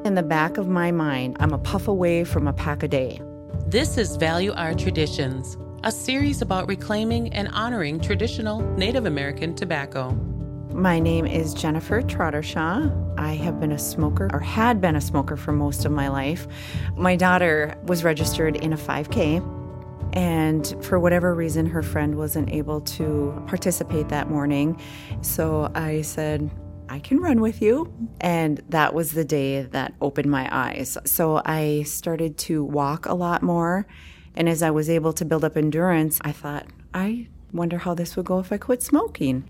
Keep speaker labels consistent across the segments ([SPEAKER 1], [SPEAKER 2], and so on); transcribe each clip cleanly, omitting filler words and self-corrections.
[SPEAKER 1] In the back of my mind, I'm a puff away from a pack a day.
[SPEAKER 2] This is Value Our Traditions, a series about reclaiming and honoring traditional Native American tobacco.
[SPEAKER 1] My name is Jennifer Trottershaw. I have been a smoker, or had been a smoker for most of my life. My daughter was registered in a 5K, and for whatever reason, her friend wasn't able to participate that morning. So I said, I can run with you. And that was the day that opened my eyes. So I started to walk a lot more. And as I was able to build up endurance, I thought, I wonder how this would go if I quit smoking.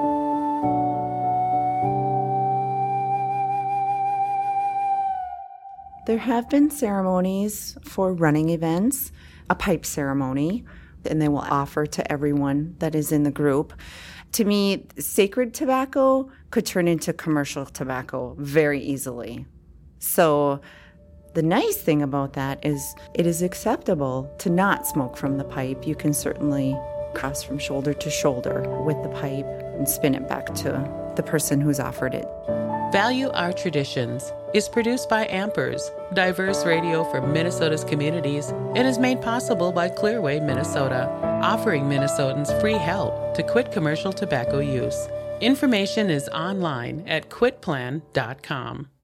[SPEAKER 1] There have been ceremonies for running events, a pipe ceremony, and they will offer to everyone that is in the group. To me, sacred tobacco could turn into commercial tobacco very easily. So the nice thing about that is it is acceptable to not smoke from the pipe. You can certainly cross from shoulder to shoulder with the pipe and spin it back to the person who's offered it.
[SPEAKER 2] Value Our Traditions is produced by Ampers, diverse radio for Minnesota's communities, and is made possible by Clearway, Minnesota, offering Minnesotans free help to quit commercial tobacco use. Information is online at quitplan.com.